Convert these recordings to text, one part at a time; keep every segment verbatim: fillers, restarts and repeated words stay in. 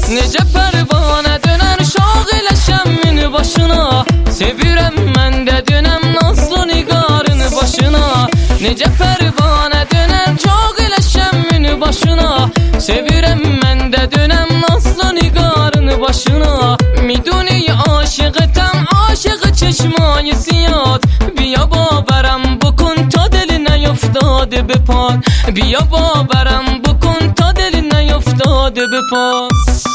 Necə pərvanə dönər şağiləşəmin başına. Sevirəm mən də dönəm nazlı nigarın başına. Necə pərvanə dönər şağiləşəmin başına. Sevirəm mən də dönəm nazlı nigarın başına. میدونی عاشقتم عاشق چشمای سیاد. بیا باورم بکن تا دل نیفتاده به پات. بیا باورم بکن تا دل نیفتاده به پات.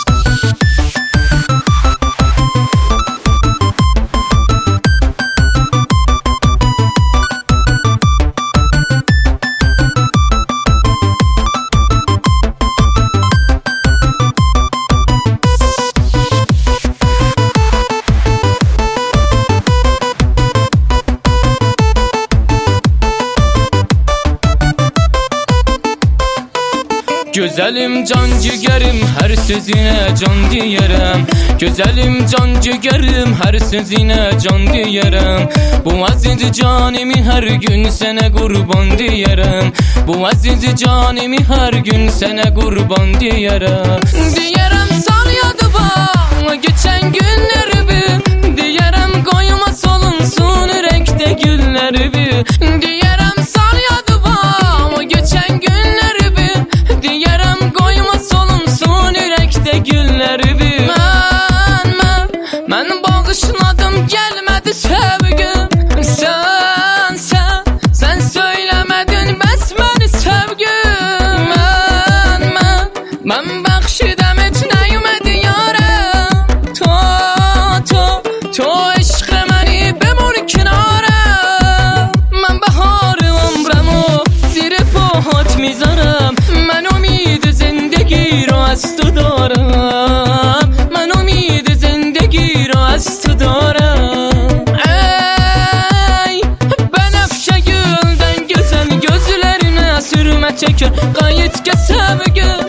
Güzelim can ciğerim her sözüne can diyerem. Güzelim can ciğerim her sözüne can diyerem. Bu aziz canimi her gün sana kurban diyerem. Bu aziz canimi her gün sana kurban diyerem. Diyerem sal yadıma geçen günlerimi. Diyerem koyma solunsun renkte güllerimi. Diyerem sal yadıma geçen günlerimi. Diyerem koyma solunsun yürekte güllerimi. Mən, mən, mən bağışladım gelmedi sevgim. Sen, sen, sen söylemedin bəs məni sevgim. Mən, mən, mən bəxşidəm heç nəymədi yarəm. To, to, to eşq məni bemur kinarəm. Mən bahar ömrəmü zیر پاهات میذارم. من امید زندگی رو از تو دارم. من امید زندگی رو از تو دارم. ey بنفشه gülden güzel gözlerine sürme çeker gayet sevgim.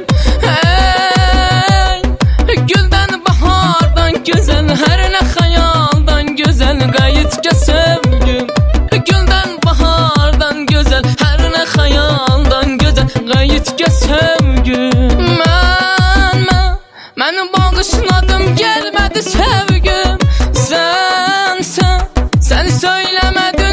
ey gülden bahardan güzel her ne hayaldan güzel gayet sevgim. Gülden bahardan güzel her ne hayaldan güzel gayet sevgim. Mən, mən, mən bağışladım gelmedi sevgim. Sen, sen, sen söylemedin